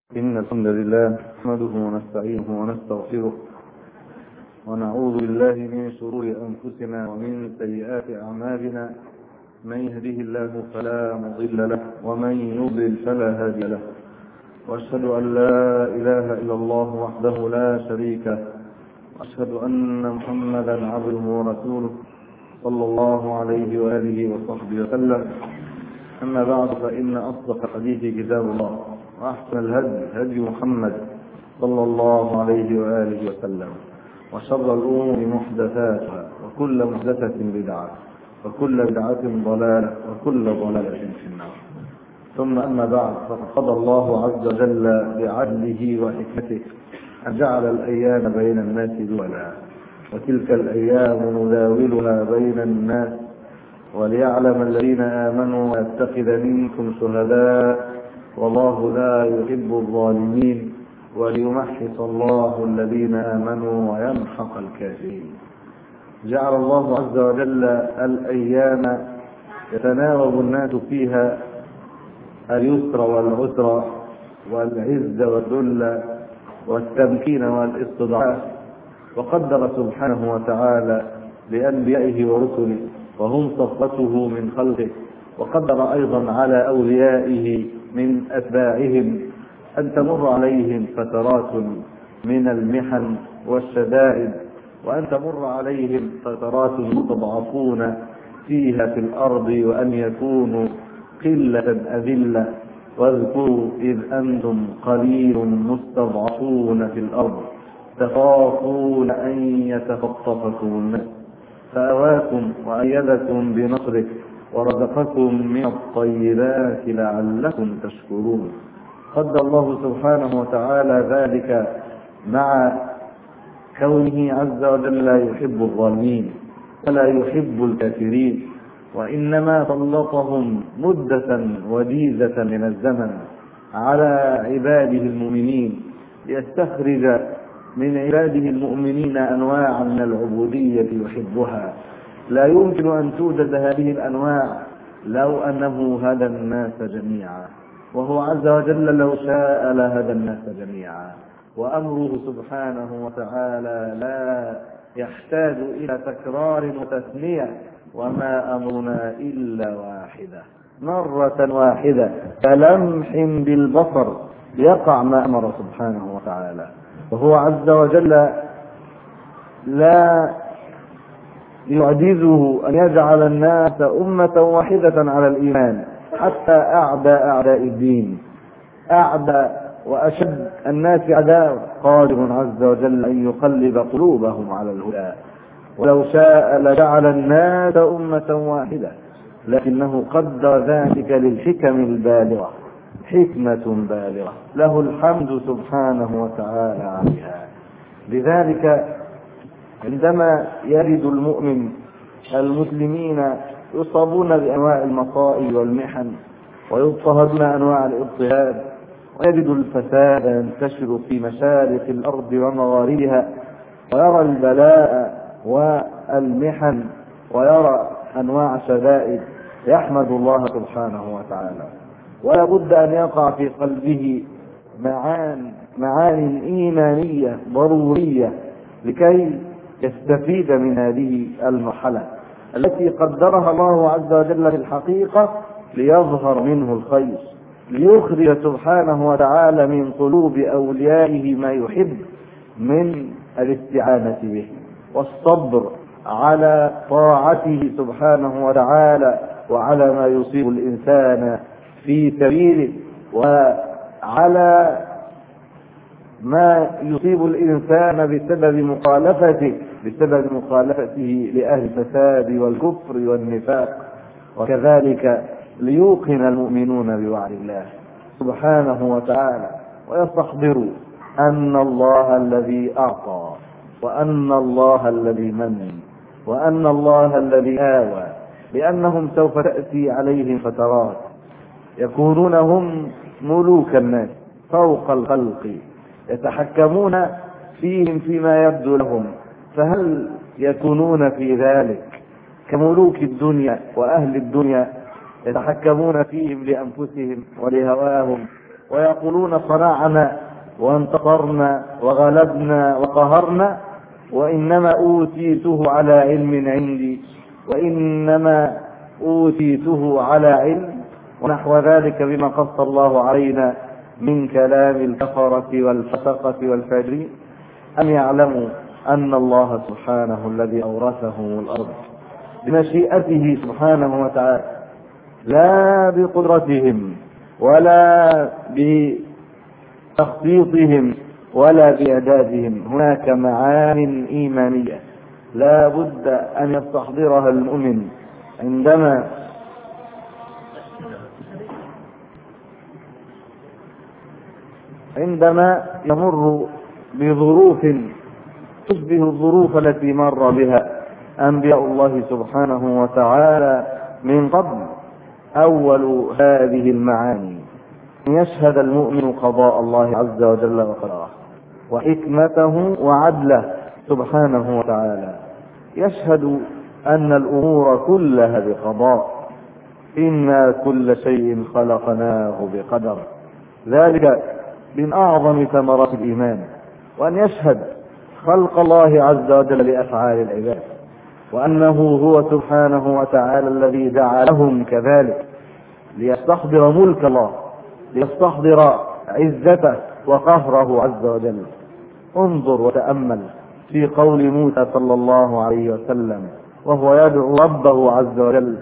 إن الحمد لله نحمده ونستعينه ونستغفره ونعوذ بالله من شرور أنفسنا ومن سيئات أعمالنا. من يهده الله فلا مضل له ومن يضلل فلا هادي له، وأشهد أن لا إله إلا الله وحده لا شريك له، وأشهد أن محمدا عبده ورسوله صلى الله عليه وآله وصحبه وسلم. أما بعد، فإن أصدق الحديث كتاب الله، وأحسن الهدي هدي محمد صلى الله عليه وآله وسلم، وشر الأمور محدثاتها، وكل محدثة بدعة، وكل بدعة ضلالة، وكل ضلالة في النار. ثم أما بعد، فقد قضى الله عز وجل بعدله وحكمته أن جعل الأيام بين الناس دولا، وتلك الأيام نداولها بين الناس، وليعلم الذين آمنوا ويتخذ منكم شهداء والله لا يحب الظالمين، وليمحص الله الذين آمنوا ويمحق الكافرين. جعل الله عز وجل الأيام يتناوب الناس فيها اليسر والعسر والعز والذل والتمكين والاستضعاف، وقدر سبحانه وتعالى لأنبيائه ورسله وهم صفوته من خلقه، وقدر أيضا على أوليائه من أتباعهم أن تمر عليهم فترات من المحن والشدائد، وأن تمر عليهم فترات مستضعفون فيها في الأرض، وأن يكونوا قلة أذلة. واذكروا إذ أنتم قليل مستضعفون في الأرض تخافون أن يتخطفكم الناس فأواكم وأيدكم بنصره ورزقكم من الطيبات لعلكم تشكرون. قدر الله سبحانه وتعالى ذلك مع كونه عز وجل لا يحب الظالمين ولا يحب الكافرين، وإنما سلطهم مدة وجيزة من الزمن على عباده المؤمنين ليستخرج من عباده المؤمنين أنواعا من العبودية يحبها. لا يمكن أن توجد هذه الأنواع لو أنه هدى الناس جميعا، وهو عز وجل لو شاء لهدى الناس جميعا، وأمره سبحانه وتعالى لا يحتاج إلى تكرار وتثنية. وما أمرنا إلا واحدة، مرة واحدة كلمح بالبصر يقع ما أمر سبحانه وتعالى. وهو عز وجل لا يعجزه أن يجعل الناس أمة واحدة على الإيمان، حتى أعداء الدين، أعداء وأشد الناس عداوة، قادر عز وجل أن يقلب قلوبهم على الهدى. ولو شاء لجعل الناس أمة واحدة، لكنه قدر ذلك للحكم البالغة، حكمة بالغة له الحمد سبحانه وتعالى عليها. لذلك عندما يجد المؤمن المسلمين يصابون بأنواع المصائب والمحن ويضطهدون أنواع الاضطهاد، ويجد الفساد ينتشر في مشارق الأرض ومغاربها، ويرى البلاء والمحن ويرى أنواع شدائد، يحمد الله سبحانه وتعالى. ولا بد أن يقع في قلبه معان إيمانية ضرورية لكي يستفيد من هذه المرحلة التي قدرها الله عز وجل في الحقيقة ليظهر منه الخير، ليخرج سبحانه وتعالى من قلوب أوليائه ما يحب من الاستعانة به والصبر على طاعته سبحانه وتعالى، وعلى ما يصيب الإنسان في سبيله، وعلى ما يصيب الإنسان بسبب مخالفته لأهل الفساد والكفر والنفاق. وكذلك ليوقن المؤمنون بوعد الله سبحانه وتعالى ويستحضروا أن الله الذي أعطى، وأن الله الذي من، وأن الله الذي آوى، لأنهم سوف تأتي عليهم فترات يكونون هم ملوك الناس فوق الخلق، يتحكمون فيهم فيما يبدو لهم، فهل يكونون في ذلك كملوك الدنيا وأهل الدنيا يتحكمون فيهم لأنفسهم ولهواهم ويقولون صنعنا وانتصرنا وغلبنا وقهرنا، وإنما أوتيته على علم عندي، وإنما أوتيته على علم، ونحو ذلك بما قص الله علينا من كلام الكفرة والفسقة والفاجرين. أم يعلموا أن الله سبحانه الذي أورثهم الأرض بمشيئته سبحانه وتعالى، لا بقدرتهم ولا بتخطيطهم ولا بإعدادهم. هناك معان إيمانية لا بد أن يستحضرها المؤمن عندما يمر بظروف تشبه الظروف التي مر بها أنبياء الله سبحانه وتعالى من قبل. أول هذه المعاني أن يشهد المؤمن قضاء الله عز وجل وقدره وحكمته وعدله سبحانه وتعالى، يشهد أن الأمور كلها بقضاء، إنا كل شيء خلقناه بقدر، ذلك من أعظم ثمرات الإيمان. وأن يشهد خلق الله عز وجل لأفعال العباد، وأنه هو سبحانه وتعالى الذي جعلهم كذلك ليستحضر ملك الله، ليستحضر عزته وقهره عز وجل. انظر وتأمل في قول موسى صلى الله عليه وسلم وهو يدعو ربه عز وجل: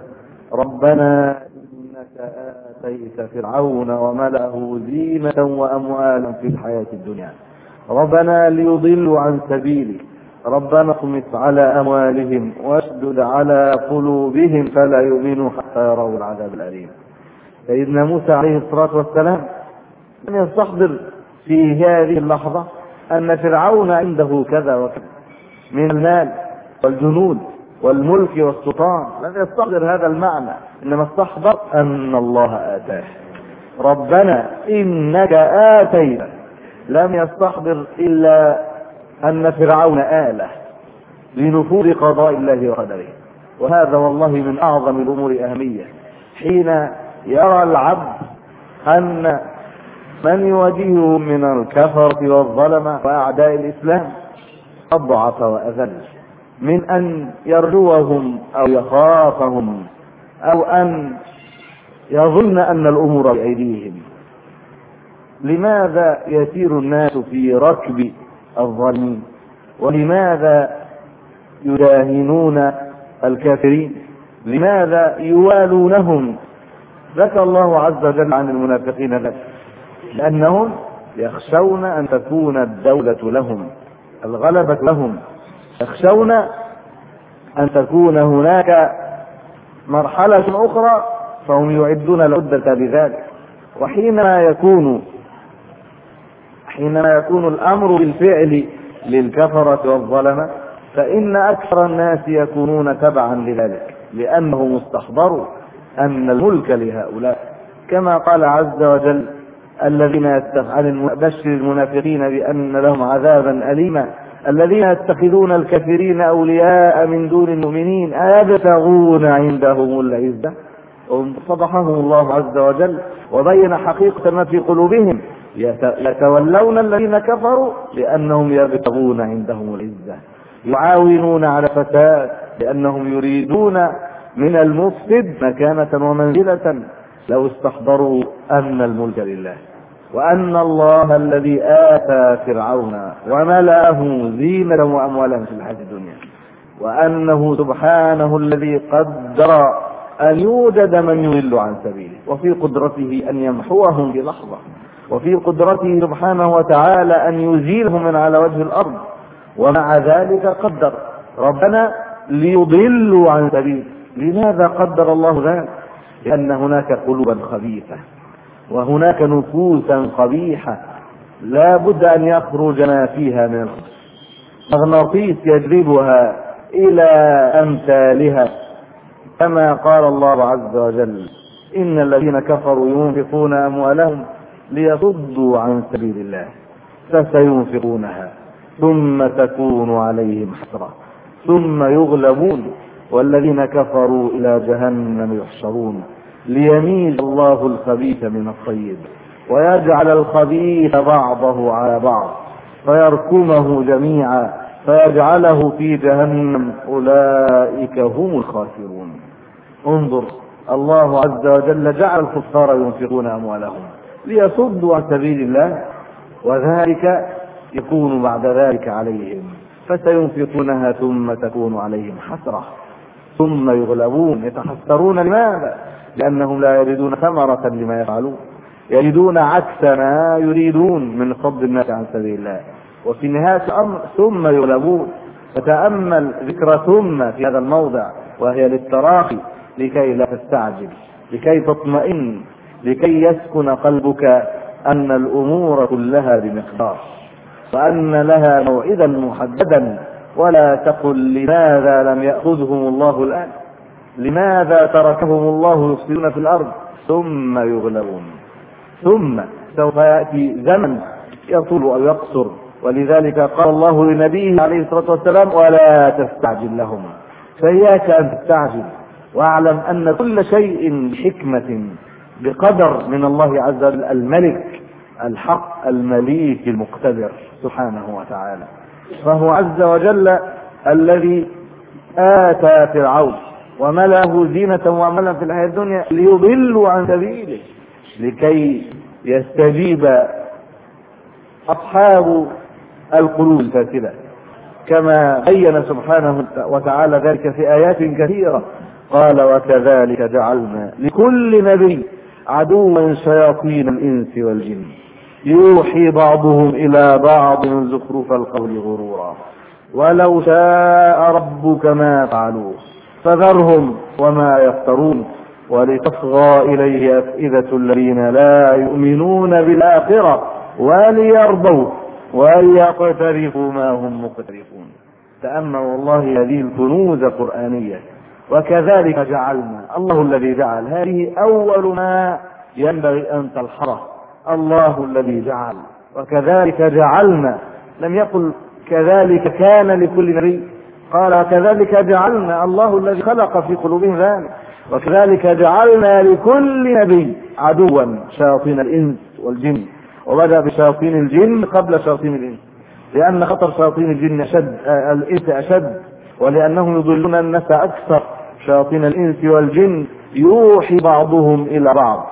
ربنا إنك آتيت فرعون وملأه زينة وأموالا في الحياة الدنيا، ربنا ليضلوا عن سبيلك، ربنا اطمس على أموالهم واشدد على قلوبهم فلا يؤمنوا حتى يروا العذاب الأليم. سيدنا موسى عليه الصلاة والسلام لم يستحضر في هذه اللحظة أن فرعون عنده كذا وكذا من المال والجنود والملك والسلطان، لم يستحضر هذا المعنى، إنما استحضر أن الله آتاه. ربنا إنك آتيت، لم يستحضر إلا أن فرعون آله لنفوذ قضاء الله وقدره. وهذا والله من أعظم الأمور أهمية، حين يرى العبد أن من يواجهه من الكفرة والظلمة وأعداء الإسلام أضعف وأذل من أن يرجوهم أو يخافهم أو أن يظن أن الأمور بأيديهم. لماذا يسير الناس في ركب الظالمين؟ ولماذا يداهنون الكافرين؟ لماذا يوالونهم؟ ذكر الله عز وجل عن المنافقين ذلك، لأنهم يخشون أن تكون الدولة لهم، الغلبة لهم، يخشون أن تكون هناك مرحلة أخرى فهم يعدون العدة لذلك. وحينما يكون الأمر بالفعل للكفرة والظلمة فإن أكثر الناس يكونون تبعا لذلك، لأنهم استحضروا أن الملك لهؤلاء، كما قال عز وجل: الذين بشر المنافقين بأن لهم عذابا أليما الذين يتخذون الكافرين أولياء من دون المؤمنين أيبتغون عندهم العزة. فضحهم الله عز وجل وبين حقيقة ما في قلوبهم، يتولون الذين كفروا لأنهم يبتغون عندهم العزة، يعاونون على فساد لأنهم يريدون من المفسد مكانة ومنزلة. لو استحضروا أن الملك لله، وأن الله الذي آتى فرعون وملأه زينة وأموالا في الحياة الدنيا، وأنه سبحانه الذي قدر أن يوجد من يضل عن سبيله، وفي قدرته أن يمحوهم بلحظة، وفي قدرته سبحانه وتعالى أن يزيلهم من على وجه الأرض، ومع ذلك قدر ربنا ليضلوا عن سبيله. لماذا قدر الله ذلك؟ لأن هناك قلوبا خبيثة وهناك نفوسا قبيحة لا بد أن يخرج ما فيها من مغناطيس يجذبها إلى أمثالها، كما قال الله عز وجل: إن الذين كفروا ينفقون أموالهم ليصدوا عن سبيل الله فسينفقونها ثم تكون عليهم حسرة ثم يغلبون والذين كفروا إلى جهنم يحشرون ليميز الله الخبيث من الطيب ويجعل الخبيث بعضه على بعض فيركمه جميعا فيجعله في جهنم، أولئك هم الخاسرون. انظر، الله عز وجل جعل الكفار ينفقون أموالهم ليصدوا عن سبيل الله، وذلك يكون بعد ذلك عليهم، فسينفقونها ثم تكون عليهم حسرة ثم يغلبون يتحسرون. لماذا؟ لأنهم لا يجدون ثمرة لما يفعلون، يجدون عكس ما يريدون من صد الناس عن سبيل الله، وفي نهاية الأمر ثم يغلبون. فتأمل ذكر ثم في هذا الموضع، وهي للتراخي لكي لا تستعجل، لكي تطمئن، لكي يسكن قلبك أن الأمور كلها بمقدار، وأن لها موعدا محددا. ولا تقل لماذا لم يأخذهم الله الآن، لماذا تركهم الله يفسدون في الأرض، ثم يغلبون. ثم سوف يأتي زمن يطول أو يقصر، ولذلك قال الله لنبيه عليه الصلاة والسلام: ولا تستعجل لهم. فإياك أن تستعجل، واعلم أن كل شيء بحكمة بقدر من الله عز وجل، الملك الحق المليك المقتدر سبحانه وتعالى. فهو عز وجل الذي آتى فرعون وملأه زينة وعملا في الحياة الدنيا ليضلوا عن سبيله، لكي يستجيب أصحاب القلوب الفاسدة، كما بين سبحانه وتعالى ذلك في آيات كثيرة. قال: وكذلك جعلنا لكل نبي عدوا شياطين الإنس والجن يوحي بعضهم إلى بعض زخرف القول غرورا ولو شاء ربك ما فعلوه فذرهم وما يفترون ولتصغى إليه أفئدة الذين لا يؤمنون بالآخرة وليرضوا وليقترفوا ما هم مقترفون. تأملوا والله هذه الكنوز قرآنية. وكذلك جعلنا، الله الذي جعل، هذه أول ما ينبغي أن تلحظه، الله الذي جعل. وكذلك جعلنا، لم يقل كذلك كان لكل نبي، قال كذلك جعلنا، الله الذي خلق في قلوبهم ذلك. وكذلك جعلنا لكل نبي عدوا شياطين الإنس والجن، وبدأ بشياطين الجن قبل شياطين الإنس، لأن خطر شياطين الجن الإنس أشد، ولأنهم يضلون الناس أكثر. شياطين الإنس والجن يوحي بعضهم إلى بعض،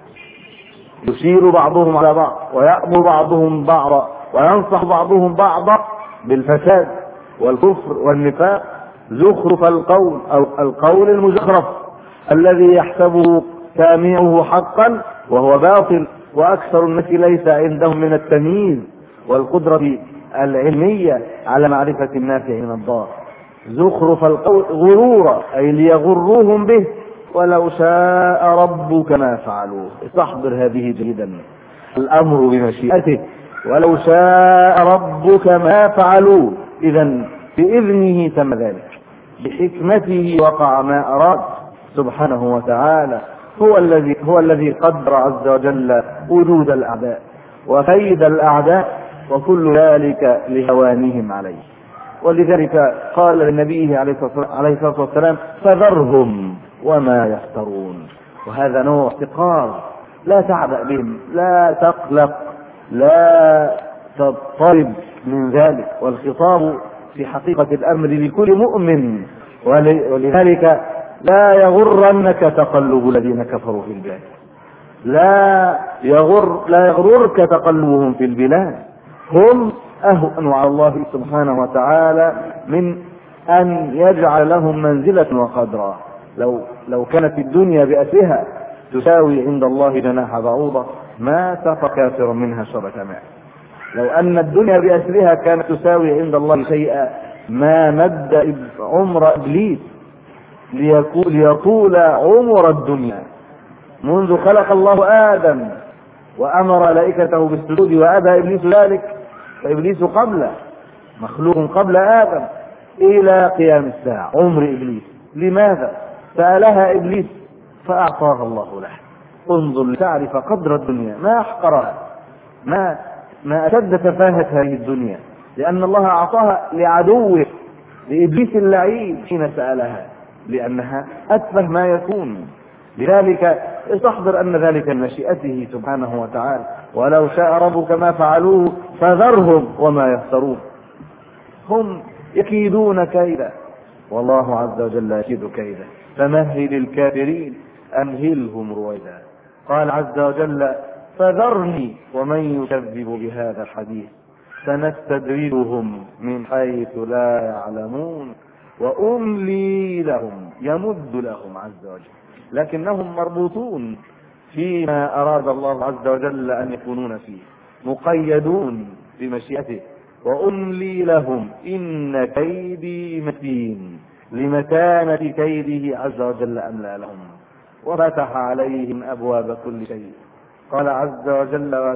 يشير بعضهم على بعض، ويأمر بعضهم بعضا، وينصح بعضهم بعضا بالفساد والكفر والنفاق. زخرف القول، أو القول المزخرف الذي يحسبه سامعه حقا وهو باطل، وأكثر الناس ليس عندهم من التمييز والقدرة العلمية على معرفة النافع من الضار. زخرف القول غرورا، أي ليغروهم به، ولو شاء ربك ما فعلوه. استحضر هذه جيدا، الأمر بمشيئته، ولو شاء ربك ما فعلوه. إذن بإذنه تم ذلك، بحكمته وقع ما أراد سبحانه وتعالى. هو الذي قدر عز وجل وجود الأعداء وكيد الأعداء، وكل ذلك لهوانهم عليه. ولذلك قال لنبيه عليه الصلاة والسلام: فذرهم وما يفترون. وهذا نوع احتقار، لا تعبأ بهم، لا تقلق، لا تضطرب من ذلك. والخطاب في حقيقة الأمر لكل مؤمن، ولذلك لا يغرنك تقلب الذين كفروا في البلاد، لا يغررك تقلبهم في البلاد. هم أهون على الله سبحانه وتعالى من أن يجعل لهم منزلة وقدرا. لو كانت الدنيا بأسرها تساوي عند الله جناح بعوضة ما سقى كافر منها شربة ماء. لو أن الدنيا بأسرها كانت تساوي عند الله شيئا ما مد عمر إبليس ليطول عمر الدنيا منذ خلق الله آدم وأمر ملائكته بالسجود وأبى إبليس ذلك، فإبليس قبله مخلوق قبل آدم إلى قيام الساعة عمر إبليس. لماذا؟ سألها إبليس فأعطاها الله له. انظر لتعرف قدر الدنيا، ما أحقرها، ما أشد تفاهة هذه الدنيا، لأن الله أعطاها لعدوه لإبليس اللعين حين سألها، لأنها أتفه ما يكون، لذلك استحضر أن ذلك من مشيئته سبحانه وتعالى، ولو شاء ربك ما فعلوه فذرهم وما يفترون. هم يكيدون كيدا والله عز وجل يكيد كيدا، فمهل الكافرين أمهلهم رويدا. قال عز وجل فذرني ومن يكذب بهذا الحديث سنستدرجهم من حيث لا يعلمون وأملي لهم، يمد لهم عز وجل، لكنهم مربوطون فيما أراد الله عز وجل أن يكونون فيه، مقيدون بمشيئته. وأملي لهم إن كيدي متين، لمتانة كيده عز وجل أملى لهم. وفتح عليهم أبواب كل شيء. قال عز وجل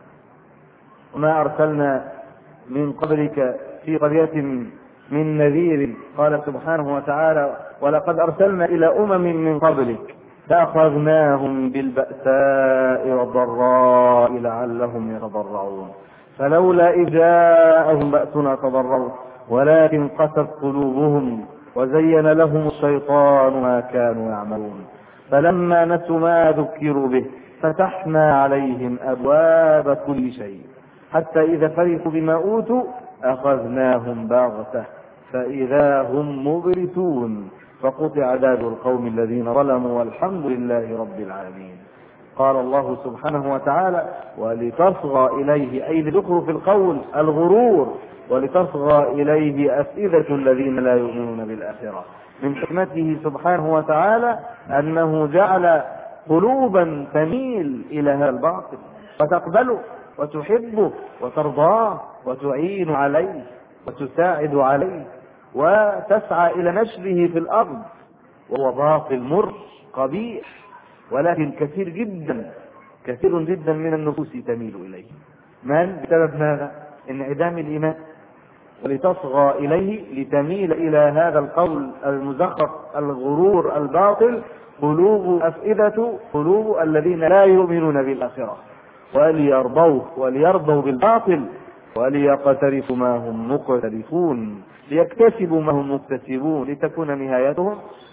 وما أرسلنا من قبلك في قرية من نذير. قال سبحانه وتعالى ولقد أرسلنا إلى من قبلك فأخذناهم بالبأساء والضراء لعلهم يتضرعون فلولا إذ جاءهم بأسنا تضرعوا ولكن قست قلوبهم وزين لهم الشيطان ما كانوا يعملون فلما نسوا ما ذكروا به فتحنا عليهم أبواب كل شيء حتى إذا فرحوا بما أوتوا أخذناهم بغتة فإذا هم مبلسون فقطع دابر القوم الذين ظلموا والحمد لله رب العالمين. قال الله سبحانه وتعالى ولتصغى إليه أي لذكر في القول الغرور ولتصغى إليه أفئدة الذين لا يؤمنون بالآخرة. من حكمته سبحانه وتعالى أنه جعل قلوبا تميل إلى هذا الباطل فتقبله وتحبه وترضاه وتعين عليه وتساعد عليه وتسعى إلى نشره في الأرض، وهو باطل مر قبيح، ولكن كثير جدا من النفوس تميل إليه. من بسبب ماذا؟ انعدام الإيمان. ولتصغى إليه لتميل إلى هذا القول المزخرف الغرور الباطل قلوب الذين لا يؤمنون بالآخرة وليرضوا بالباطل وليقترفوا ما هم مقترفون ليكتسبوا ما هم مكتسبون لتكون نهايتهم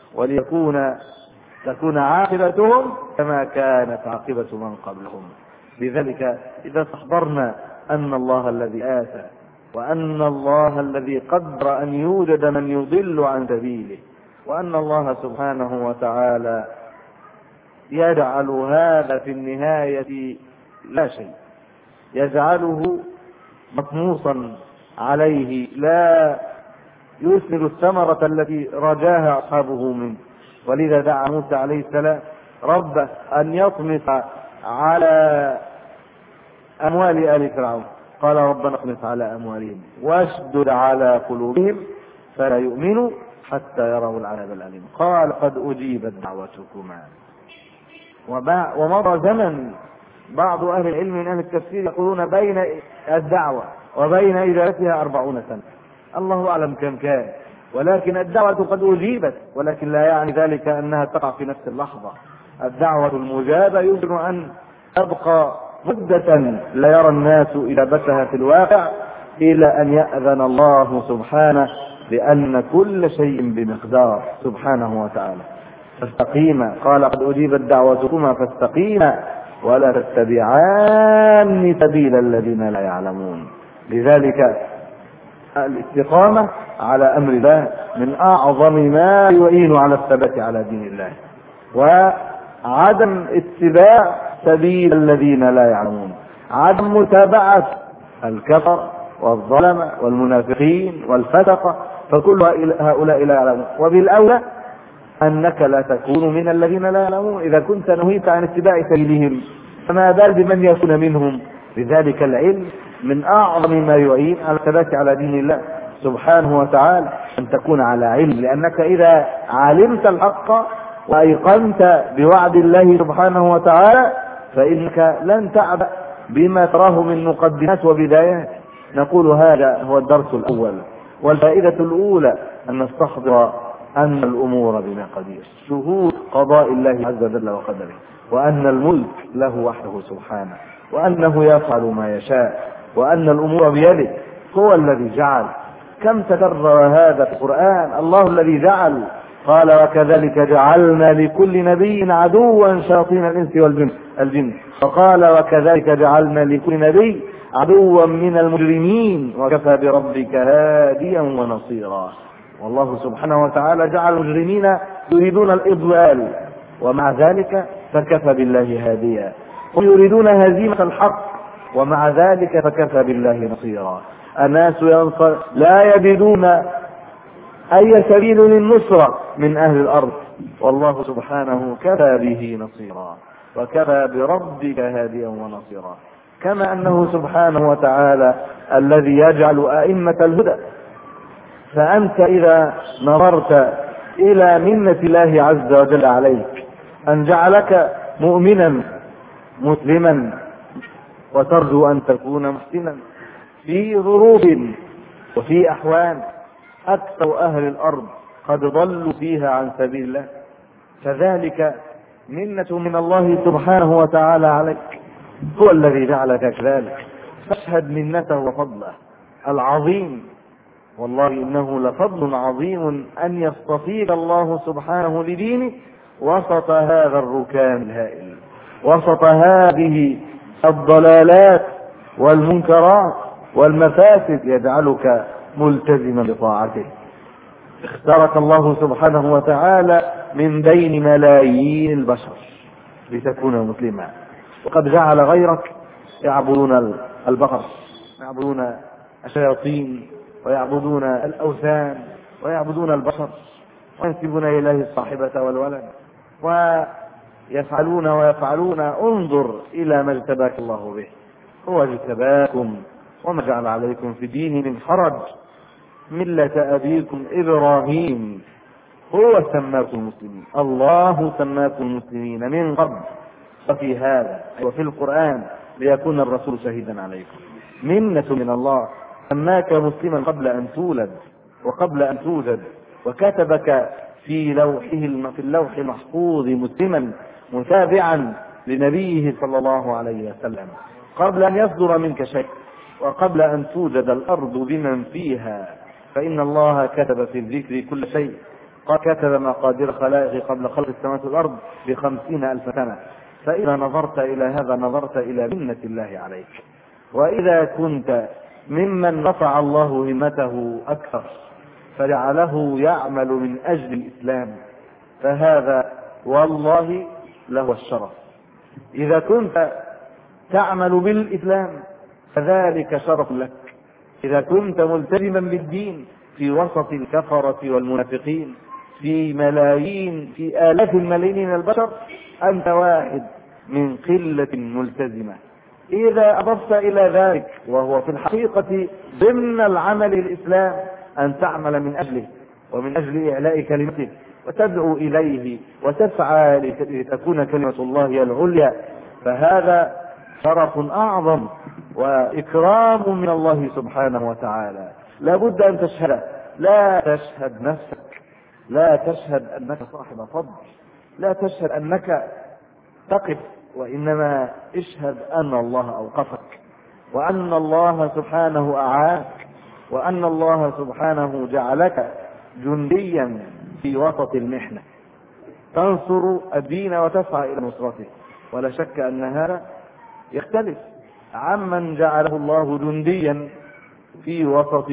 تكون عاقبتهم كما كانت عاقبة من قبلهم. لذلك إذا استحضرنا أن الله الذي آتى وأن الله الذي قدر أن يوجد من يضل عن سبيله وأن الله سبحانه وتعالى يجعل هذا في النهاية لا شيء، يجعله مطموسا عليه لا يثمر الثمرة التي رجاها أصحابه منه. ولذا دعا موسى عليه السلام ربه أن يطمس على أموال آل فرعون، قال ربنا اطمس على أموالهم واشدد على قلوبهم فلا يؤمنوا حتى يروا العذاب الأليم. قال قد أجيبت دعوتكما. ومضى زمن بعض أهل العلم من أهل التفسير يقولون بين الدعوة وبين إجابتها 40 سنة، الله أعلم كم كان، ولكن الدعوة قد أجيبت، ولكن لا يعني ذلك أنها تقع في نفس اللحظة. الدعوة المجابة يمكن أن تبقى مدة لا يرى الناس إجابتها في الواقع إلى أن يأذن الله سبحانه، لأن كل شيء بمقدار سبحانه وتعالى. فاستقيما، قال قد أجيبت دعوتكما فاستقيما ولا تتبعان سبيل الذين لا يعلمون. لذلك الاستقامة على أمر الله من أعظم ما يعين على الثبات على دين الله، وعدم اتباع سبيل الذين لا يعلمون، عدم متابعة الكفر والظلمة والمنافقين والفسقة، فكل هؤلاء لا يعلمون. وبالأولى أنك لا تكون من الذين لا يعلمون إذا كنت نهيت عن اتباع سبيلهم، فما بال بمن يكون منهم. لذلك العلم من أعظم ما يعين على الثبات على دين الله سبحانه وتعالى، أن تكون على علم، لأنك إذا علمت الحق وأيقنت بوعد الله سبحانه وتعالى فإنك لن تعبأ بما تراه من مقدمات وبدايات. نقول هذا هو الدرس الأول. والفائدة الأولى أن نستحضر أن الأمور بمقدير، شهود قضاء الله عز وجل وقدره، وأن الملك له وحده سبحانه، وأنه يفعل ما يشاء، وأن الأمور بيده، هو الذي جعل. كم تكرر هذا في القرآن، الله الذي جعل، قال وكذلك جعلنا لكل نبي عدوا شياطين الإنس والجن وقال وكذلك جعلنا لكل نبي عدوا من المجرمين وكفى بربك هاديا ونصيرا. والله سبحانه وتعالى جعل المجرمين يريدون الإضلال ومع ذلك فكفى بالله هاديا، هم يريدون هزيمة الحق ومع ذلك فكفى بالله نصيرا. الناس لا يجدون أي سبيل للنصرة من أهل الأرض والله سبحانه كفى به نصيرا وكفى بربك هاديا ونصيرا. كما أنه سبحانه وتعالى الذي يجعل أئمة الهدى، فأنت إذا نظرت إلى منة الله عز وجل عليك أن جعلك مؤمنا مسلما وترجو أن تكون محسنا في ظروف وفي أحوال أكثر أهل الأرض قد ضلوا فيها عن سبيل الله، فذلك منة من الله سبحانه وتعالى عليك، هو الذي جعلك كذلك. فاشهد منته وفضله العظيم. والله إنه لفضل عظيم أن يصطفيك الله سبحانه لدينه وسط هذا الركام الهائل، وسط هذه الضلالات والمنكرات والمفاسد، يجعلك ملتزما بطاعته. اختارك الله سبحانه وتعالى من بين ملايين البشر لتكون مسلما، وقد جعل غيرك يعبدون البقر ويعبدون الشياطين ويعبدون الأوثان ويعبدون البشر وينسبون إليه الصاحبة والولد ويفعلون. انظر إلى ما اجتباك الله به، هو اجتباكم وما جعل عليكم في دين من حرج ملة أبيكم إبراهيم هو سماكم المسلمين. الله سماكم المسلمين من قبل وفي هذا وفي القرآن ليكون الرسول شهيدا عليكم. منة من الله، سماك مسلما قبل أن تولد وقبل أن توجد، وكتبك في اللوح المحفوظ مسلما متابعا لنبيه صلى الله عليه وسلم قبل أن يصدر منك شيء وقبل أن توجد الأرض بمن فيها، فإن الله كتب في الذكر كل شيء. قد كتب مقادير خلائق قبل خلق السماوات والأرض ب50,000 سنة. فإذا نظرت إلى هذا نظرت إلى منة الله عليك. وإذا كنت ممن رفع الله همته أكثر فجعله يعمل من أجل الإسلام، فهذا والله له الشرف. إذا كنت تعمل بالإسلام فذلك شرف لك. إذا كنت ملتزما بالدين في وسط الكفرة والمنافقين في ملايين في آلاف الملايين من البشر، أنت واحد من قلة ملتزمة. إذا أضفت إلى ذلك وهو في الحقيقة ضمن العمل الإسلام أن تعمل من أجله ومن أجل إعلاء كلمته وتدعو إليه وتسعى لتكون كلمة الله هي العليا، فهذا شرف أعظم وإكرام من الله سبحانه وتعالى. لا بد أن تشهد، لا تشهد نفسك، لا تشهد أنك صاحب فضل، لا تشهد أنك تقف، وإنما اشهد أن الله أوقفك وأن الله سبحانه أعاك وأن الله سبحانه جعلك جنديا في وسط المحنة تنصر الدين وتسعى إلى نصرته. ولا شك أن هذا يختلف عمن جعله الله جنديا في وسط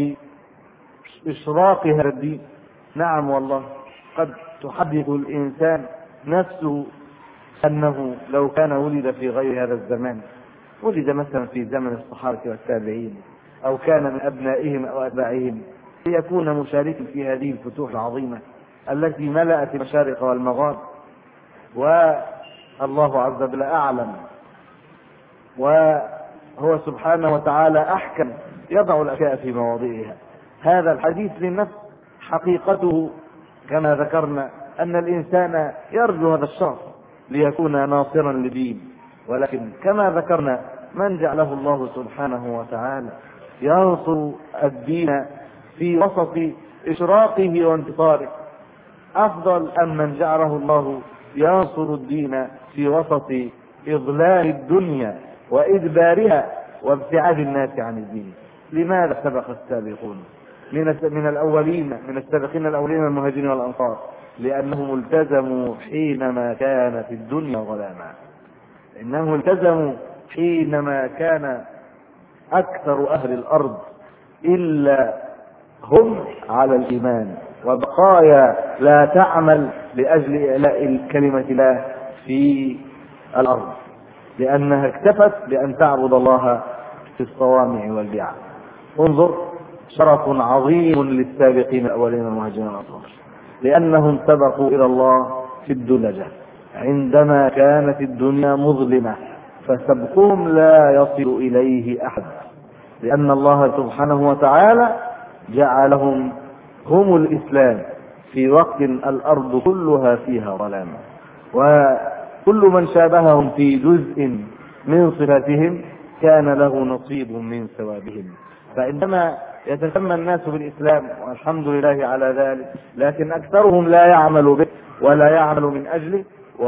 إشراق هذا الدين. نعم والله قد تحدث الإنسان نفسه أنه لو كان ولد في غير هذا الزمان، ولد مثلا في زمن الصحابة والتابعين أو كان من أبنائهم أو أتباعهم، ليكون مشاركا في هذه الفتوح العظيمة التي ملأت المشارق والمغارب. والله عز وجل أعلم وهو سبحانه وتعالى أحكم يضع الأشياء في مواضعها. هذا الحديث للنفس حقيقته كما ذكرنا أن الإنسان يرجو هذا الشرف ليكون ناصرا لدين، ولكن كما ذكرنا من جعله الله سبحانه وتعالى ينصر الدين في وسط إشراقه وانتصاره أفضل أم من جعله الله ينصر الدين في وسط إضلال الدنيا وإدبارها وابتعاد الناس عن الدين. لماذا سبق السابقون من الأولين من السابقين الأولين المهاجرين والأنصار لأنهم التزموا حينما كان في الدنيا ظلاما، إنهم التزموا حينما كان أكثر أهل الأرض إلا هم على الإيمان، وبقايا لا تعمل لأجل إعلاء كلمة الله في الأرض، لأنها اكتفت بأن تعبد الله في الصوامع والبيع. انظر، شرف عظيم للسابقين الأولين المهاجرين والأنصار، لأنهم سبقوا إلى الله في الدلجة عندما كانت الدنيا مظلمة، فسبقهم لا يصل إليه أحد، لأن الله سبحانه وتعالى جعلهم هم الإسلام في وقت الأرض كلها فيها ظلام، وكل من شابههم في جزء من صفاتهم كان له نصيب من ثوابهم. فعندما يتسمى الناس بالإسلام، والحمد لله على ذلك، لكن أكثرهم لا يعمل به ولا يعمل من أجله،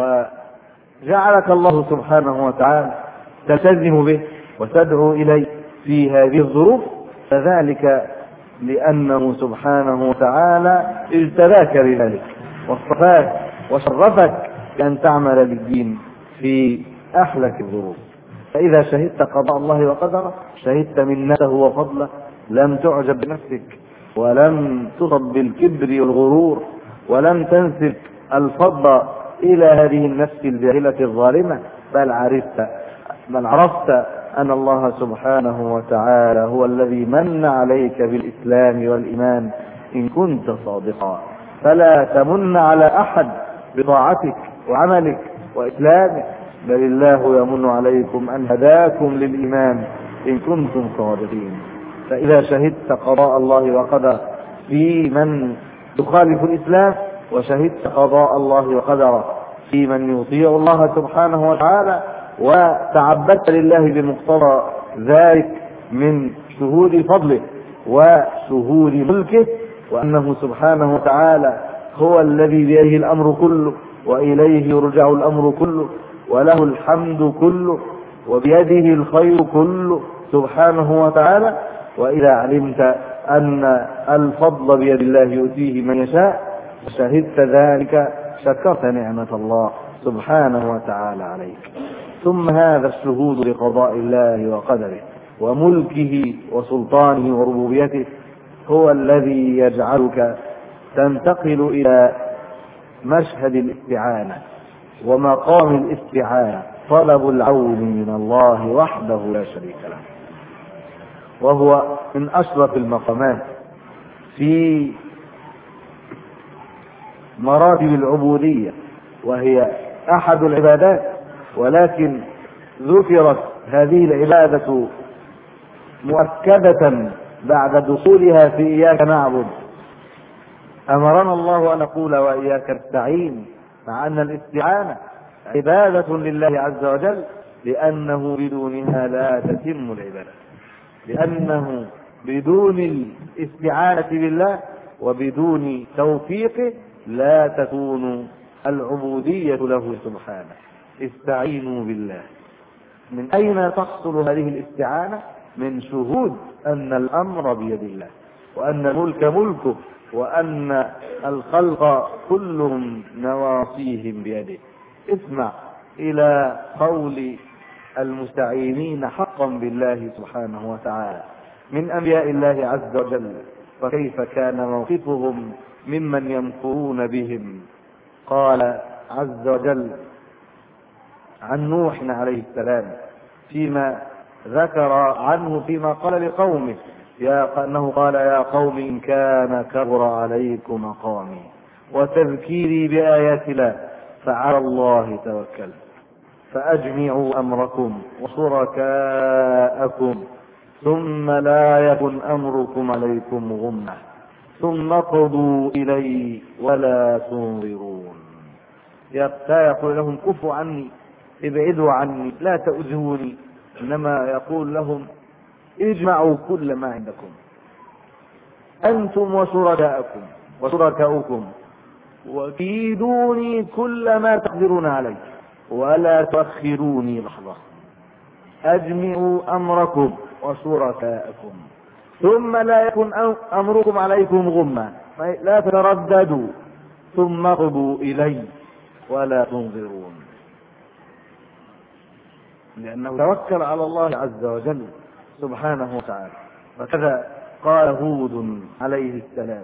وجعلك الله سبحانه وتعالى تلتزم به وتدعو إليه في هذه الظروف، فذلك لأنه سبحانه وتعالى اجتباك لذلك واصطفاك وشرفك بأن تعمل للدين في أحلك الظروف. فإذا شهدت قضاء الله وقدره، شهدت منته وفضله، لم تعجب بنفسك، ولم تصب بالكبر والغرور، ولم تنسب الفضل إلى هذه النفس الجاهلة الظالمة، بل عرفت أن الله سبحانه وتعالى هو الذي من عليك بالإسلام والإيمان إن كنت صادقا. فلا تمن على أحد بطاعتك وعملك وإسلامك، بل الله يمن عليكم أن هداكم للإيمان إن كنتم صادقين. فإذا شهدت قضاء الله وقدره في من يخالف الإسلام، وشهدت قضاء الله وقدره في من يطيع الله سبحانه وتعالى، وتعبدت لله بمقتضى ذلك من شهود فضله وشهود ملكه، وأنه سبحانه وتعالى هو الذي بيده الأمر كله، وإليه يرجع الأمر كله، وله الحمد كله، وبيده الخير كله سبحانه وتعالى. وإذا علمت أن الفضل بيد الله يؤتيه من يشاء وشهدت ذلك، شكرت نعمة الله سبحانه وتعالى عليك. ثم هذا الشهود لقضاء الله وقدره وملكه وسلطانه وربوبيته هو الذي يجعلك تنتقل إلى مشهد الاستعانة ومقام الاستعانة، طلب العون من الله وحده لا شريك له، وهو من أشرف المقامات في مراتب العبودية، وهي أحد العبادات، ولكن ذكرت هذه العبادة مؤكدة بعد دخولها في إياك نعبد. أمرنا الله أن نقول وإياك نستعين، مع أن الاستعانة عبادة لله عز وجل، لأنه بدونها لا تتم العبادة، لأنه بدون الاستعانة بالله وبدون توفيقه لا تكون العبودية له سبحانه. استعينوا بالله. من أين تحصل هذه الاستعانة؟ من شهود أن الأمر بيد الله، وأن الملك ملكه، وأن الخلق كلهم نواصيهم بيده. اسمع إلى قول المستعينين حقا بالله سبحانه وتعالى من أنبياء الله عز وجل، فكيف كان موقفهم ممن يمكرون بهم. قال عز وجل عن نوح عليه السلام فيما ذكر عنه فيما قال لقومه، أنه قال يا قوم إن كان كبر عليكم مقامي وتذكيري بآيات الله فعلى الله توكلت فأجمعوا أمركم وشركاءكم ثم لا يكن أمركم عليكم غمة ثم قضوا إلي ولا تنظرون. يقول لهم كفوا عني، ابعدوا عني، لا تؤذوني، إنما يقول لهم اجمعوا كل ما عندكم أنتم وشركاؤكم وكيدوني كل ما تقدرون عليه ولا تؤخروني لحظة. أجمعوا أمركم وشركاءكم ثم لا يكن أمركم عليكم غمة، لا تترددوا ثم اقضوا إلي ولا تنظرون، لأنه توكل على الله عز وجل سبحانه وتعالى. وكذا قال هود عليه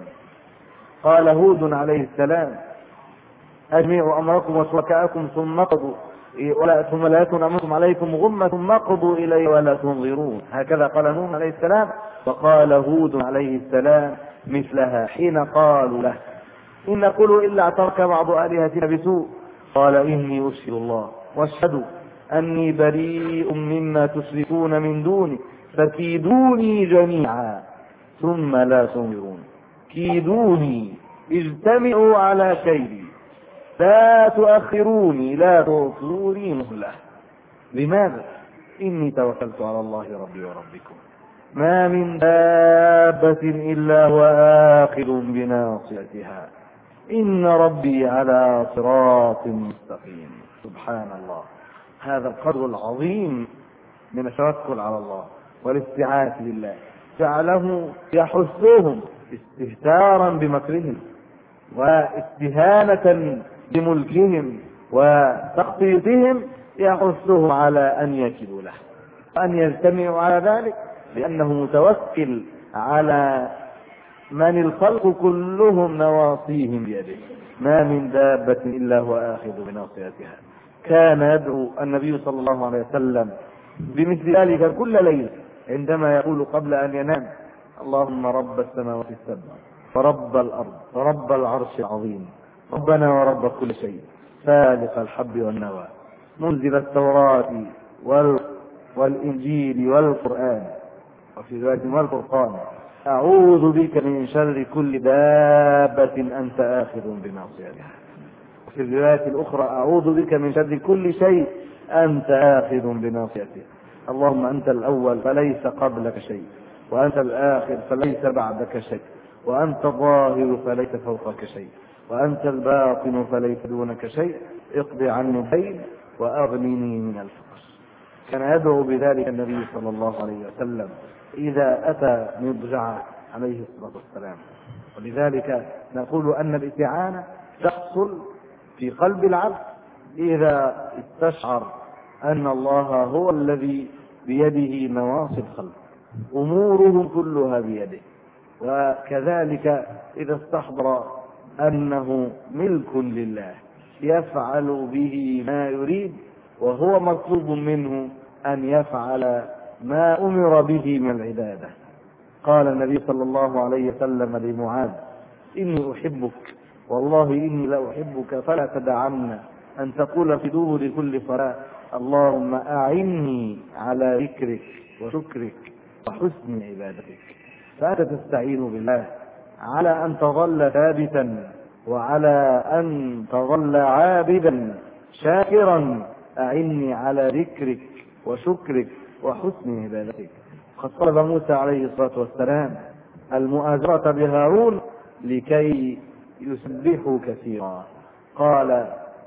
السلام أجمعوا أمركم وشركاءكم ثم اقضوا ثم لا يكن أمركم عليكم غمة ثم اقضوا إلي ولا تنظرون. هكذا قال نوح عليه السلام، وقال هود عليه السلام مثلها حين قالوا له إن نقول إلا اعترك بعض آلهتنا بسوء قال إني أشهد الله واشهدوا أني بريء مما تشركون من دونه فكيدوني جميعا ثم لا تنظرون. كيدوني اجتمعوا على كيدي لا تؤخروني لا تعطوني مهلة. لماذا؟ إني توكلت على الله ربي وربكم ما من دابة إلا هو آخذ بناصيتها إن ربي على صراط مستقيم. سبحان الله، هذا القدر العظيم من التوكل على الله والاستعانة بالله جعله يحثهم استهتارا بمكرهم واستهانة بملكهم وتخطيطهم، يحثهم على أن يكلوا له وأن يجتمعوا على ذلك، لأنه متوكل على من الخلق كلهم نواصيهم بيده ما من دابة إلا هو آخذ بناصيتها. كان يدعو النبي صلى الله عليه وسلم بمثل ذلك كل ليلة عندما يقول قبل أن ينام اللهم رب السماوات السبع ورب الأرض ورب العرش العظيم ربنا ورب كل شيء فالق الحب والنوى منزل التوراة والإنجيل والقرآن وفي ذلك والفرقان أعوذ بك من شر كل دابة أنت آخذ بناصيتها. وفي الرواية الأخرى أعوذ بك من شر كل شيء أنت آخذ بناصيته. اللهم أنت الأول فليس قبلك شيء وأنت الآخر فليس بعدك شيء وأنت الظاهر فليس فوقك شيء وأنت الباطن فليس دونك شيء اقضي عني الدين وأغنني من الفقر. كان يدعو بذلك النبي صلى الله عليه وسلم إذا أتى مضجعه عليه الصلاة والسلام. ولذلك نقول أن الاستعانة تحصل في قلب العبد إذا استشعر أن الله هو الذي بيده نواصي الخلق أمورهم كلها بيده، وكذلك إذا استحضر أنه ملك لله يفعل به ما يريد وهو مطلوب منه أن يفعل ما أمر به من العبادة. قال النبي صلى الله عليه وسلم لمعاذ إني أحبك والله إني لأحبك فلا تدعن أن تقول في دبر كل صلاة اللهم أعني على ذكرك وشكرك وحسن عبادتك. فأنت تستعين بالله على أن تظل ثابتا وعلى أن تظل عابدا شاكرا. أعني على ذكرك وشكرك وحسن عبادتك. قد طلب موسى عليه الصلاة والسلام المؤازرة بهارون لكي يسبحوا كثيرا. قال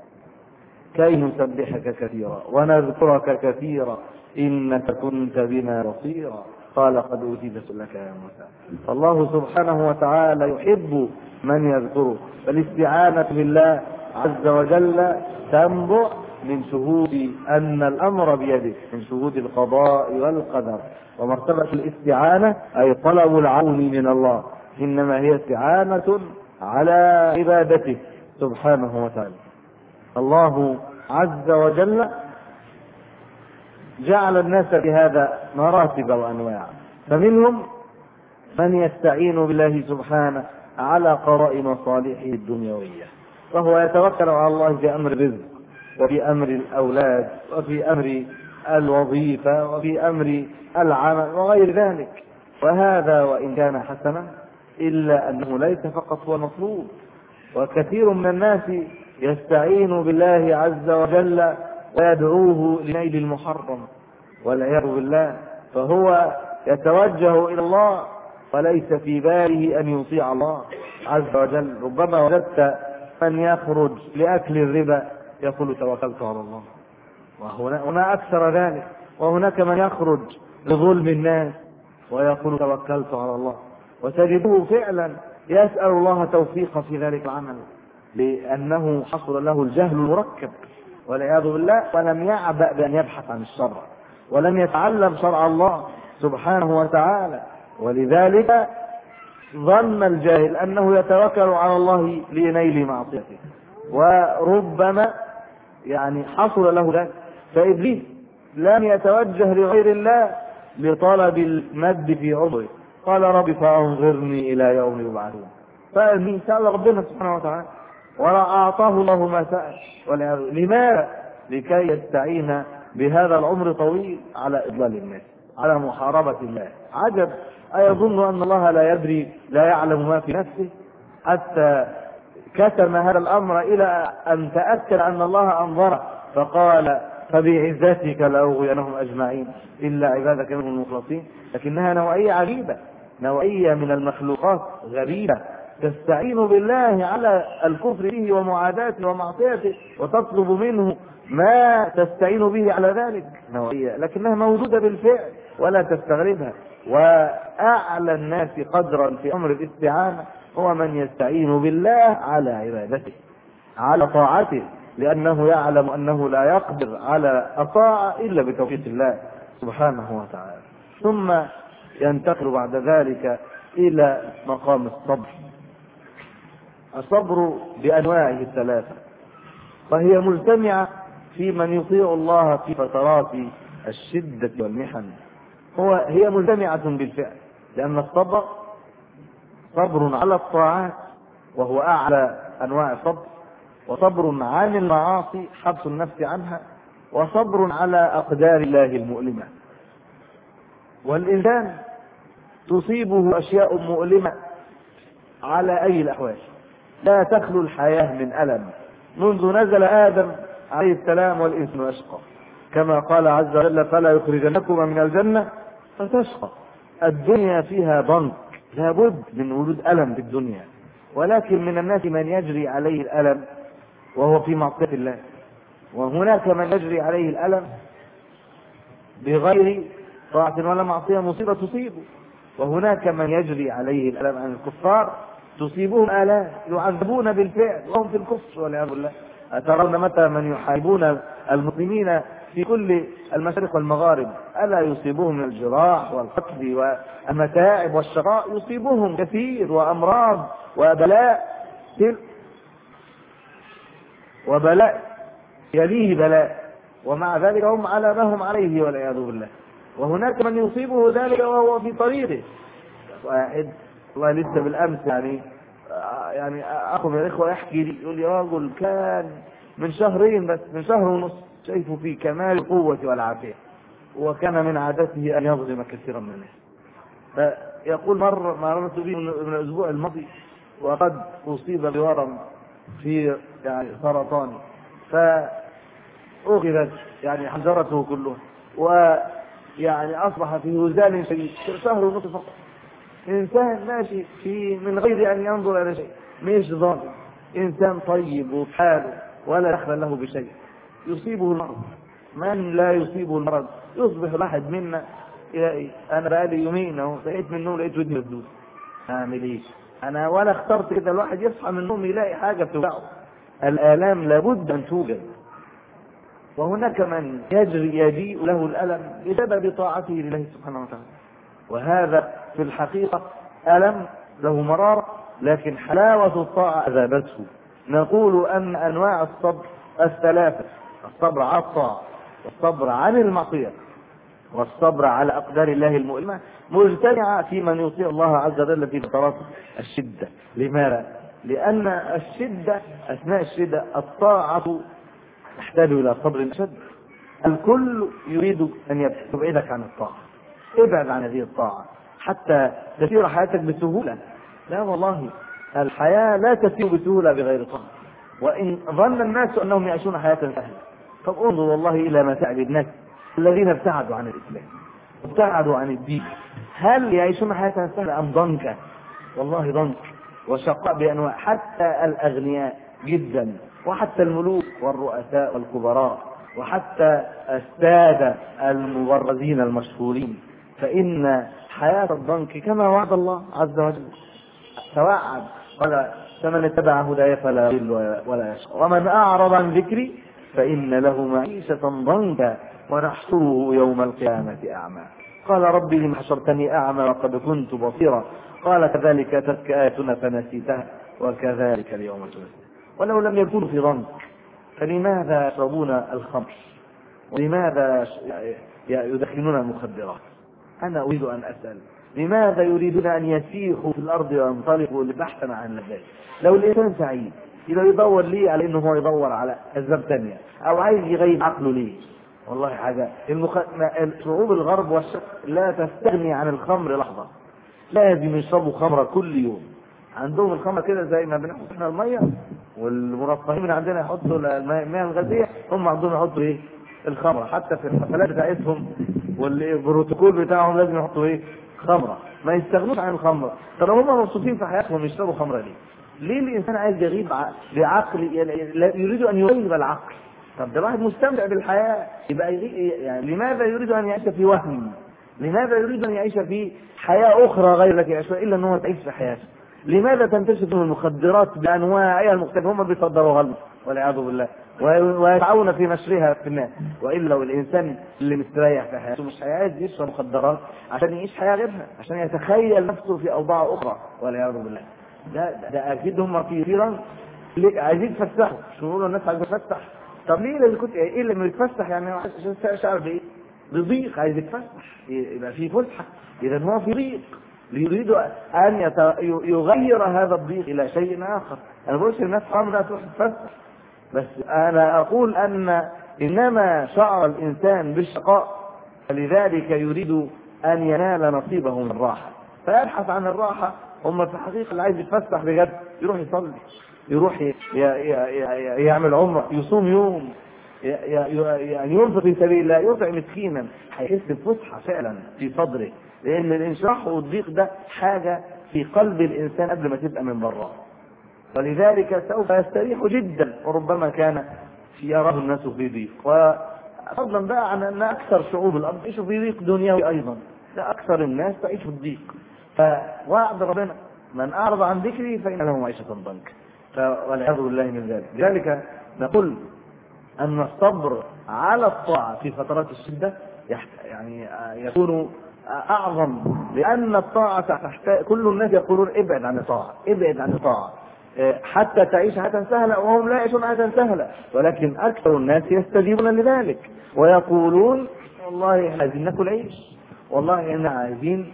كي نسبحك كثيرا ونذكرك كثيرا إنك كنت بنا بصيرا. قال قد أوتيت سؤلك يا موسى. فالله سبحانه وتعالى يحب من يذكره. فالاستعانة بالله عز وجل تنبع من شهود أن الأمر بيده، من شهود القضاء والقدر. ومرتبة الاستعانة أي طلب العون من الله، إنما هي استعانة على عبادته سبحانه وتعالى. الله عز وجل جعل الناس في هذا مراتب وأنواع، فمنهم من يستعين بالله سبحانه على قضاء مصالحه الدنيوية، وهو يتوكل على الله في أمر الرزق وفي أمر الأولاد وفي أمر الوظيفة وفي أمر العمل وغير ذلك. وهذا وإن كان حسنا إلا أنه ليس فقط هو مطلوب. وكثير من الناس يستعين بالله عز وجل ويدعوه لنيل المحرم والعياذ بالله، فهو يتوجه إلى الله وليس في باله أن يطيع الله عز وجل. ربما وجدت من يخرج لأكل الربا يقول توكلت على الله، وهنا أكثر ذلك. وهناك من يخرج لظلم الناس ويقول توكلت على الله، وتجده فعلا يسأل الله توفيقا في ذلك العمل. لأنه حصل له الجهل المركب والعياذ بالله، ولم يعبأ بأن يبحث عن الشرع، ولم يتعلم شرع الله سبحانه وتعالى. ولذلك ظن الجاهل أنه يتوكل على الله لنيل معصيته، وربما حصل له ذلك. فإبليس لم يتوجه لغير الله لطلب المد في عمره، قال رب فأنظرني إلى يوم يبعثون، فإبليس سأل ربنا سبحانه وتعالى وأعطاه الله ما سأل. لماذا؟ لكي يستعين بهذا العمر طويل على إضلال الناس، على محاربة الله. عجب، أيظن أن الله لا يدري، لا يعلم ما في نفسه، حتى كتم هذا الأمر إلى أن تأكد أن الله أنظره فقال فبعزتك لأغوينهم أجمعين إلا عبادك منهم المخلصين. لكنها نوعية عجيبة، نوعية من المخلوقات غريبة تستعين بالله على الكفر به ومعاداته ومعصيته، وتطلب منه ما تستعين به على ذلك. نوعية لكنها موجودة بالفعل ولا تستغربها. وأعلى الناس قدرا في أمر الاستعانة هو من يستعين بالله على عبادته، على طاعته، لأنه يعلم أنه لا يقدر على الطاعة إلا بتوفيق الله سبحانه وتعالى. ثم ينتقل بعد ذلك إلى مقام الصبر. الصبر بأنواعه الثلاثة، وهي مجتمعة في من يطيع الله في فترات الشدة والمحن. هي مجتمعة بالفعل، لأن الصبر صبر على الطاعات وهو أعلى أنواع الصبر، وصبر عن المعاصي حبس النفس عنها، وصبر على أقدار الله المؤلمة. والإنسان تصيبه أشياء مؤلمة على أي الأحوال، لا تخلو الحياة من ألم، منذ نزل آدم عليه السلام والإنسان يشقى، كما قال عز وجل فلا يخرجنكما من الجنة فتشقى. الدنيا فيها ضنك، لابد من وجود ألم في الدنيا، ولكن من الناس من يجري عليه الألم وهو في معصية الله، وهناك من يجري عليه الألم بغير طاعة ولا معصية، مصيبة تصيبه. وهناك من يجري عليه الألم عن الكفار، تصيبهم آلام، يعذبون بالفعل وهم في الكفر والعياذ بالله. أترون متى من يحاربون المسلمين في كل المشارق والمغارب ألا يصيبهم من الجراح والقتل والمتاعب والشقاء؟ يصيبهم كثير، وأمراض وبلاء يليه بلاء، ومع ذلك هم على ما هم عليه والعياذ بالله. وهناك من يصيبه ذلك وهو في طريقه. واحد والله لسه بالامس اخو من الاخوه يحكي لي، يقول لي رجل كان من شهرين بس، من شهر ونص، شايفه في كمال القوه والعافيه، وكان من عادته ان يظلم كثيرا من الناس. فيقول مرت به من الاسبوع الماضي وقد اصيب بورم في سرطان، فأخذت حنجرته كلها، أصبح في هزال شديد، شهر ونصف فقط. إنسان ماشي من غير أن ينظر إلى شيء، مش ظالم، إنسان طيب وحاله ولا دخل له بشيء، يصيبه المرض. من لا يصيبه المرض يصبح الواحد منا أنا بقالي يومين أهو صحيت من النوم لقيت ودني مسدود، أعمل إيه؟ أنا ولا اخترت كده. الواحد يصحى من النوم يلاقي حاجة بتوجعه. الآلام لابد أن توجد. وهناك من يجيء له الألم بسبب طاعته لله سبحانه وتعالى، وهذا في الحقيقة ألم له مرارة، لكن حلاوة الطاعة أذابته. نقول أن أنواع الصبر الثلاثة: الصبر على الطاعة، والصبر عن المعصية، والصبر على أقدار الله المؤلمة، مجتمعة في من يطيع الله عز وجل في فترات الشدة. لماذا؟ لأن الشدة، أثناء الشدة الطاعة تحتاج إلى صبر أشد. الكل يريد أن يبعدك عن الطاعة، ابعد عن هذه الطاعة حتى تسير حياتك بسهولة. لا والله، الحياة لا تسير بسهولة بغير طاعة. وإن ظن الناس أنهم يعيشون حياة سهلة، طب انظر والله إلى متاعب الناس الذين ابتعدوا عن الإسلام، ابتعدوا عن الدين، هل يعيشون حياة سهلة أم ضنكا؟ والله ضنك وشقاء بأنواع. حتى الأغنياء جدا، وحتى الملوك والرؤساء والكبراء، وحتى السادة المبرزين المشهورين، فإن حياة الضنك كما وعد الله عز وجل. توعد قال فمن اتبع هداي فلا يضل ولا يشقى، ومن أعرض عن ذكري فإن له معيشة ضنكا ونحشره يوم القيامة أعمى. قال رب لم حشرتني أعمى وقد كنت بصيرا، قال كذلك أتتك آياتنا فنسيتها وكذلك اليوم تنسى. ولو لم يكونوا في ضنك فلماذا يشربون الخمر ولماذا يدخنون المخدرات؟ أنا أريد أن أسأل لماذا يريدون أن يسيحوا في الأرض وينطلقوا بحثا عن اللذات؟ لو الإنسان سعيد يبقى يدور ليه على إنه هو يدور على أسباب تانية أو عايز يغيب عقله ليه؟ والله حاجة شعوب الغرب والشرق لا تستغني عن الخمر لحظة، لازم يشربوا خمرة كل يوم. عندهم الخمر كده زي ما بنحط احنا المية، والمرفهين من عندنا يحطوا المياه الغازية، هم عندهم يحطوا ايه؟ الخمرة. حتى في الحفلات بتاعتهم والبروتوكول بتاعهم لازم يحطوا ايه؟ خمرة. ما يستغنوش عن الخمرة. طب هم مبسوطين في حياتهم يشربوا خمرة ليه؟ ليه الإنسان عايز يغيب بعقل؟ يريد أن يغيب العقل. طب ده واحد مستمتع بالحياة، يبقى يعني لماذا يريد أن يعيش في وهم؟ لماذا يريد أن يعيش في حياة أخرى غير التي يعيشها إلا أنه تعيش في حياته؟ لماذا تنتشر المخدرات بأنواعها المختلفة؟ هم بيصدروها لنا والعياذ بالله ويسعون في نشرها في الناس. وإلا والإنسان اللي مستريح في حياته مش عايز يشرب مخدرات عشان يعيش حياة غيرها، عشان يتخيل نفسه في أوضاع أخرى والعياذ بالله. ده أكيد هم في إيران عايزين يتفسحوا. شو الناس عايزة تتفسح؟ طب ليه اللي كنت ايه اللي يتفسح؟ يعني عشان شعر بايه؟ بضيق، عايز يتفسح يبقى في فسحه. اذا هو في ضيق، يريد ان يغير هذا الضيق الى شيء اخر. انا بقولش الناس حرام لا تروح تتفسح، بس انا اقول ان انما شعر الانسان بالشقاء فلذلك يريد ان ينال نصيبه من الراحه فيبحث عن الراحه. هم في الحقيقه اللي عايز يتفسح بجد يروح يصلي، يروح يعمل عمره، يصوم يوم، يعني ينفق في سبيل الله، يطعم مسكينا، هيحس بفسحه فعلا في صدره. لان الانشراح والضيق ده حاجه في قلب الانسان قبل ما تبقى من براه، ولذلك سوف يستريح جدا. وربما كان يراه الناس في ضيق، وفضلا بقى عن ان اكثر شعوب الارض يعيشوا في ضيق دنيوي ايضا. لا، اكثر الناس تعيش في الضيق. فوعد ربنا من اعرض عن ذكري فان له معيشه ضنكا، والعياذ بالله من ذلك. لذلك نقول أن الصبر على الطاعة في فترات الشدة يعني يكون أعظم، لأن الطاعة كل الناس يقولون ابعد عن الطاعة، ابعد عن الطاعة حتى تعيش حياة سهلة، وهم لا يعيشون حياة سهلة. ولكن أكثر الناس يستجيبون لذلك ويقولون والله عايزين ناكل عيش، والله إحنا عايزين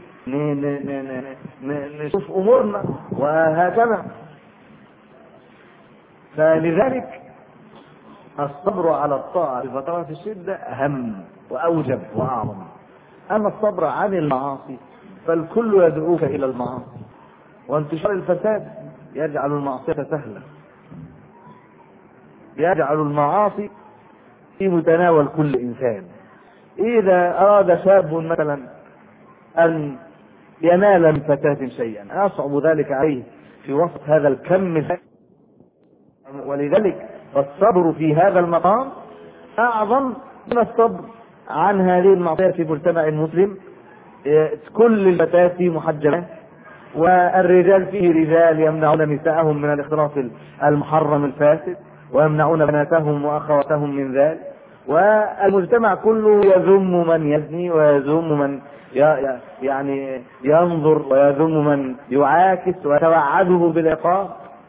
نشوف أمورنا، وهكذا. فلذلك الصبر على الطاعة في فترات الشدة أهم وأوجب وأعظم. أما الصبر عن المعاصي فالكل يدعوك إلى المعاصي، وانتشار الفساد يجعل المعصية سهلة، يجعل المعاصي في متناول كل إنسان. إذا أراد شاب مثلا أن ينال من فتاة شيئا يصعب ذلك عليه في وسط هذا الكم، ولذلك الصبر في هذا المقام أعظم من الصبر عن هذه المعصية في مجتمع مسلم. كل الفتاة محجبات، والرجال فيه رجال يمنعون نساءهم من الاختلاط المحرم الفاسد، ويمنعون بناتهم وأخواتهم من ذلك، والمجتمع كله يذم من يزني، ويذم من يعني ينظر، ويذم من يعاكس، ويتوعده بالعقاب.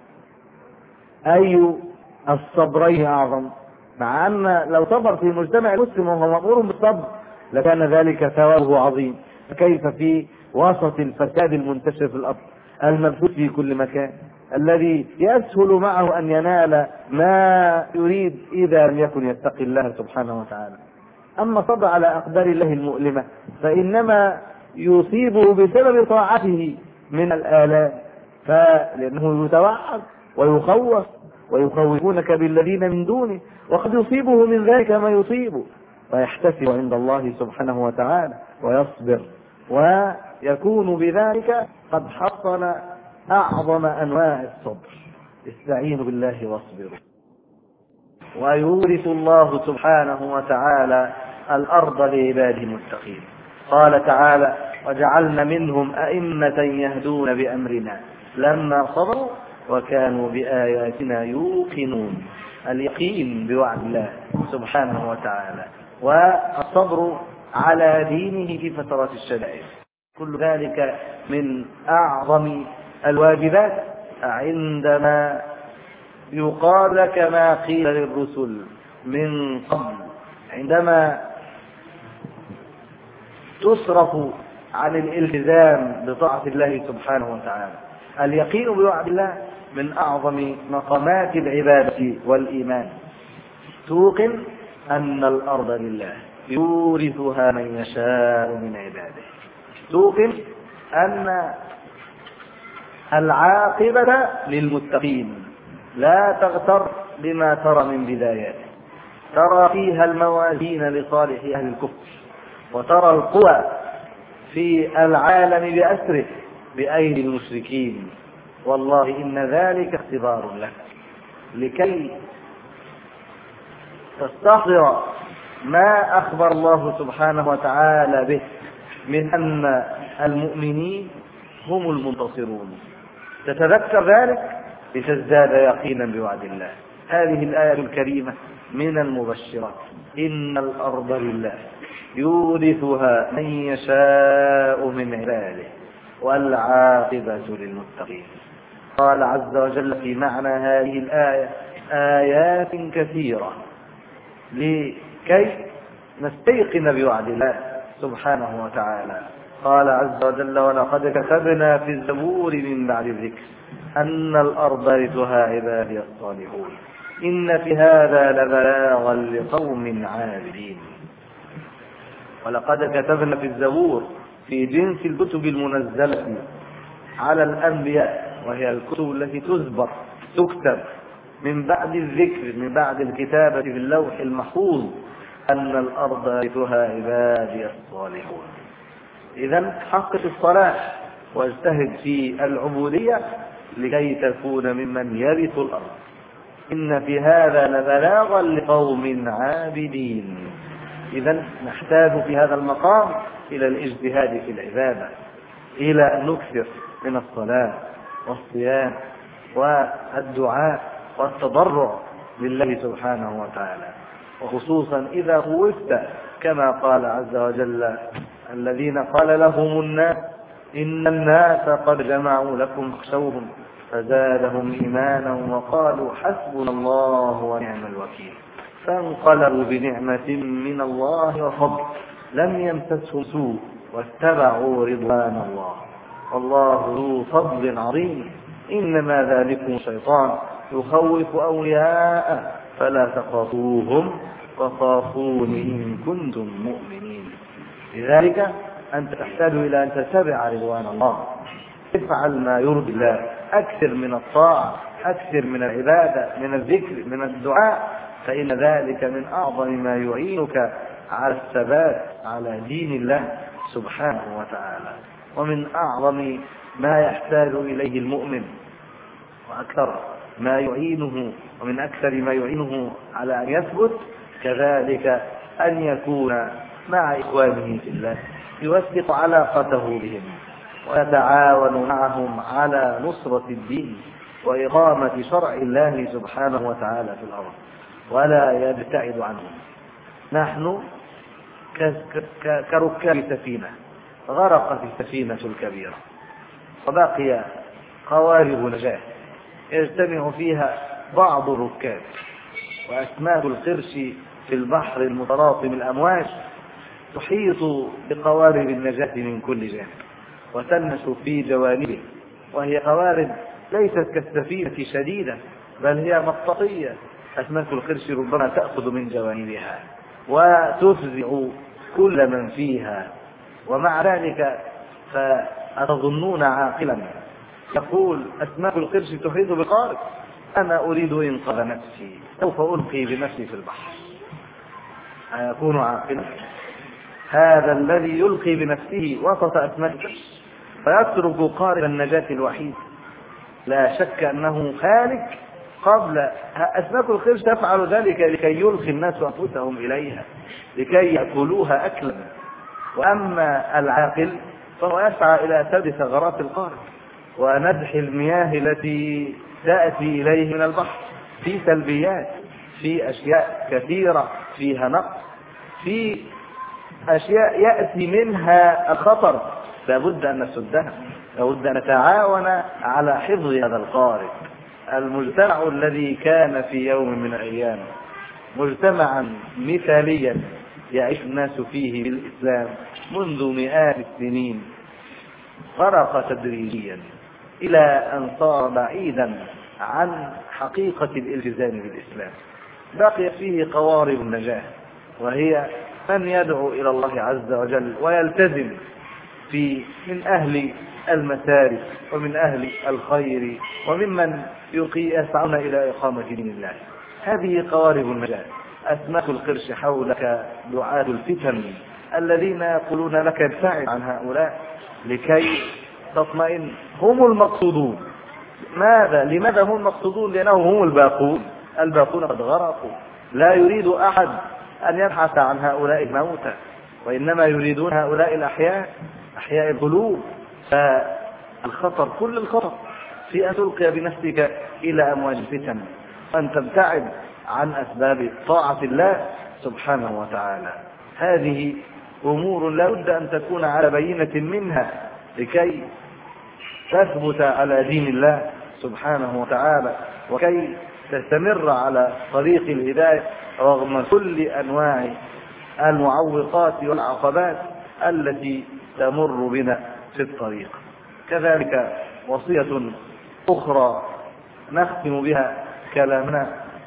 أي الصبرين أعظم؟ مع أن لو صبر في مجتمع مسلم وهو مأمور بالصبر لكان ذلك ثوابه عظيم، فكيف في وسط الفساد المنتشر في الأرض المبثوث في كل مكان، الذي يسهل معه أن ينال ما يريد إذا لم يكن يتقي الله سبحانه وتعالى. أما الصبر على أقدار الله المؤلمة فإنما يصيبه بسبب طاعته من الآلام، فلأنه يتوعد ويخوف، ويخوفونك بالذين من دونه، وقد يصيبه من ذلك ما يصيبه، ويحتسب عند الله سبحانه وتعالى ويصبر، ويكون بذلك قد حصل أعظم أنواع الصبر. استعينوا بالله واصبروا. ويورث الله سبحانه وتعالى الأرض لعباده المتقين. قال تعالى: وجعلنا منهم أئمة يهدون بأمرنا لما صبروا وكانوا بآياتنا يوقنون. اليقين بوعد الله سبحانه وتعالى والصبر على دينه في فترات الشدائد، كل ذلك من أعظم الواجبات عندما يقال لك ما قيل للرسل من قبل، عندما تصرف عن الالتزام بطاعة الله سبحانه وتعالى. اليقين بوعد الله من أعظم مقامات العبادة والإيمان. توقن أن الأرض لله يورثها من يشاء من عباده. توقن أن العاقبة للمتقين، لا تغتر بما ترى من بداياته، ترى فيها الموازين لصالح أهل الكفر، وترى القوى في العالم بأسره بأيدي المشركين، والله إن ذلك اختبار لك لكي تستحضر ما أخبر الله سبحانه وتعالى به من أن المؤمنين هم المنتصرون. تتذكر ذلك لتزداد يقينا بوعد الله. هذه الآية الكريمة من المبشرات: إن الأرض لله يورثها من يشاء من عباده والعاقبة للمتقين. قال عز وجل في معنى هذه الآية آيات كثيرة لكي نستيقن بوعد الله سبحانه وتعالى. قال عز وجل: ولقد كتبنا في الزبور من بعد الذكر أن الأرض يرثها عبادي الصالحون إن في هذا لبلاغا لقوم عابدين. ولقد كتبنا في الزبور في جنس الكتب المنزلة على الأنبياء، وهي الكتب التي تكتب من بعد الذكر، من بعد الكتابة في اللوح المحفوظ، أن الأرض يرثها عبادي الصالحون. إذن حقق الصلاة واجتهد في العبودية لكي تكون ممن يرث الأرض. إن في هذا لبلاغا لقوم عابدين. إذن نحتاج في هذا المقام إلى الاجتهاد في العبادة، إلى أن نكثر من الصلاة والصيام والدعاء والتضرع لله سبحانه وتعالى، وخصوصا إذا خوفت كما قال عز وجل: الذين قال لهم الناس إن الناس قد جمعوا لكم فاخشوهم فزادهم إيمانا وقالوا حسبنا الله ونعم الوكيل. فانقلبوا بنعمة من الله وفضل لم يمسسهم سوء واتبعوا رضوان الله والله ذو فضل عظيم. إنما ذلكم الشيطان يخوف أولياءه فلا تخافوهم وخافون إن كنتم مؤمنين. لذلك أنت تحتاج إلى أن تتبع رضوان الله، افعل ما يرضي الله، أكثر من الطاعة، أكثر من العبادة، من الذكر، من الدعاء، فإن ذلك من أعظم ما يعينك على الثبات على دين الله سبحانه وتعالى. ومن أعظم ما يحتاج إليه المؤمن وأكثر ما يعينه، ومن أكثر ما يعينه على أن يثبت كذلك أن يكون مع إخوانه في الله، يوثق علاقته بهم ويتعاون معهم على نصرة الدين وإقامة شرع الله سبحانه وتعالى في الأرض، ولا يبتعد عنهم. نحن كركاب سفينة غرقت السفينة الكبيرة وبقي قوارب نجاة يجتمع فيها بعض الركاب، وأسماك القرش في البحر المتلاطم الأمواج تحيط بقوارب النجاة من كل جانب وتنش في جوانبه، وهي قوارب ليست كالسفينة شديدة بل هي مطاطية. أسماك القرش ربما تأخذ من جوانبها وتفزع كل من فيها، ومع ذلك فأتظنون عاقلا يقول أسماك القرش تحيط بقارب، أنا أريد إنقاذ نفسي سوف ألقي بنفسي في البحر. أيكون عاقلا هذا الذي يلقي بنفسه وسط أسماك القرش فيترك قارب النجاة الوحيد؟ لا شك أنه خالق قبل. أسماك القرش تفعل ذلك لكي يلقي الناس أنفسهم إليها لكي يأكلوها أكلا، وأما العاقل فهو يسعى إلى سد ثغرات القارب. وندح المياه التي تأتي إليه من البحر. في سلبيات، في أشياء كثيرة فيها نقص، في أشياء يأتي منها الخطر، لابد أن نسدها، لابد أن نتعاون على حفظ هذا القارب. المجتمع الذي كان في يوم من الأيام مجتمعا مثاليا يعيش الناس فيه بالإسلام منذ مئات السنين، فرق تدريجيا إلى أن صار بعيدا عن حقيقة الالتزام بالإسلام. بقي فيه قوارب النجاة، وهي من يدعو إلى الله عز وجل ويلتزم من أهل المسارك ومن أهل الخير وممن يسعون إلى إقامة دين الله. هذه قوارب النجاة. أسماك القرش حولك دعاة الفتن الذين يقولون لك ابتعد عن هؤلاء لكي تطمئن. هم المقصودون. لماذا هم المقصودون؟ لأنهم هم الباقون قد غرقوا. لا يريد أحد أن يبحث عن هؤلاء الموتى، وإنما يريدون هؤلاء الأحياء، أحياء القلوب. فالخطر، كل الخطر في أن تلقي بنفسك إلى أمواج الفتن، وأن تبتعد عن أسباب طاعة الله سبحانه وتعالى. هذه أمور لا بد أن تكون على بينة منها لكي تثبت على دين الله سبحانه وتعالى، وكي تستمر على طريق الهداية رغم كل أنواع المعوقات والعقبات التي تمر بنا في الطريق. كذلك وصية أخرى نختم بها كلامنا: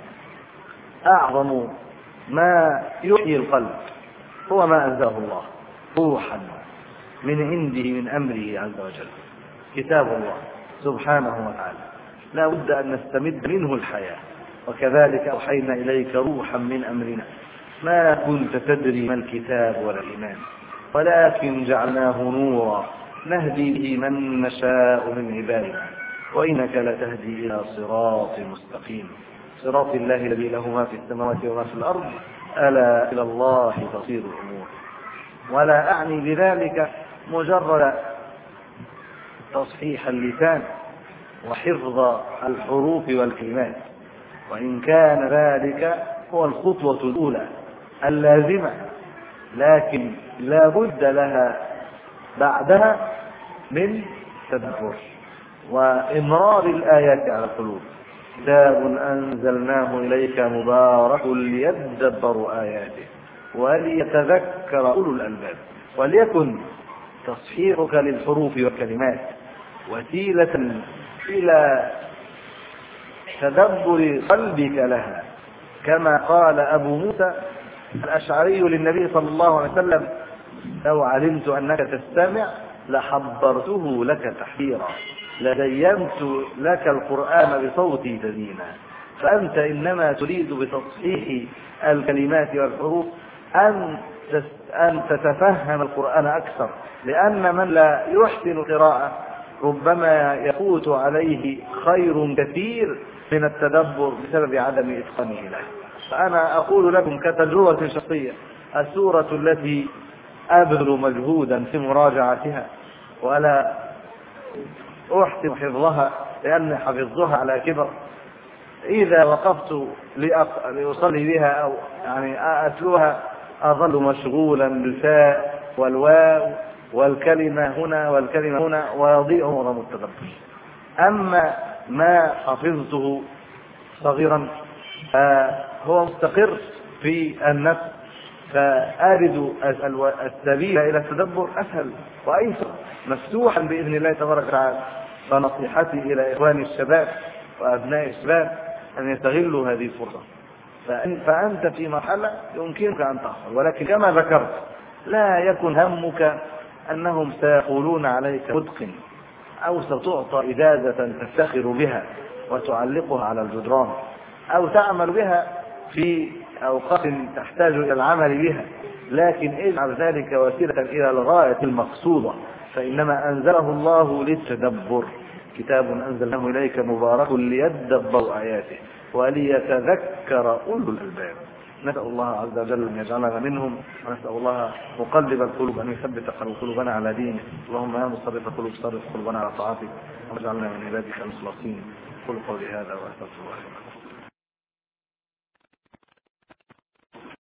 أعظم ما يحيي القلب هو ما أنزله الله روحا من عنده من أمره عز وجل، كتاب الله سبحانه وتعالى. لا بد أن نستمد منه الحياة. وكذلك أوحينا إليك روحا من أمرنا ما كنت تدري ما الكتاب ولا الإيمان ولكن جعلناه نورا نهدي به من نشاء من عبادنا وإنك لتهدي إلى صراط مستقيم، صراط الله الذي له ما في السماوات وما في الأرض، ألا إلى الله تصير الأمور. ولا أعني بذلك مجرد تصحيح اللسان وحفظ الحروف والكلمات، وإن كان ذلك هو الخطوة الأولى اللازمة، لكن لا بد لها بعدها من تدبر وإمرار الآيات على القلوب. كتاب أنزلناه إليك مبارك ليدبروا آياته وليتذكر أولو الألباب. وليكن تصحيحك للحروف والكلمات وسيلة إلى تدبر قلبك لها، كما قال أبو موسى الأشعري للنبي صلى الله عليه وسلم: لو علمت أنك تستمع لحبرته لك تحبيرا، لزينت لك القرآن بصوتي تزيينا. فأنت إنما تريد بتصحيح الكلمات والحروف أن تتفهم القرآن أكثر، لأن من لا يحسن القراءة ربما يفوت عليه خير كثير من التدبر بسبب عدم إتقانه له. فأنا أقول لكم كتجربة شخصية: السورة التي أبذل مجهودا في مراجعتها ولا أحسن حفظها لأني حفظتها على كبر، إذا وقفت لأصلي بها أو أتلوها أظل مشغولا بالفاء والواو والكلمة هنا والكلمة هنا ويضيع معظم التدبر. أما ما حفظته صغيرا فهو مستقر في النفس، فأرد السبيل إلى التدبر أسهل وأيسر مفتوحا بإذن الله تبارك وتعالى. فنصيحتي إلى إخواني الشباب وأبناء الشباب أن يستغلوا هذه الفرصة. فأنت في مرحلة يمكنك أن تحصل، ولكن كما ذكرت لا يكن همك أنهم سيقولون عليك متقن أو ستعطى إجازة تفتخر بها وتعلقها على الجدران أو تعمل بها في أوقات تحتاج إلى العمل بها، لكن اجعل ذلك وسيلة إلى الغاية المقصودة. فإنما أنزله الله للتدبر، كتاب أنزلناه إليك مبارك ليدبروا آياته وليتذكر أولو الألباب. نسأل الله عز وجل أن يجعلنا منهم، ونسأل الله مقلب القلوب أن يثبت قلوبنا على دينه. اللهم يا مصرف القلوب صرف قلوبنا على طاعتك، واجعلنا من عبادك المخلصين. قل قولي هذا وأستغفر الله.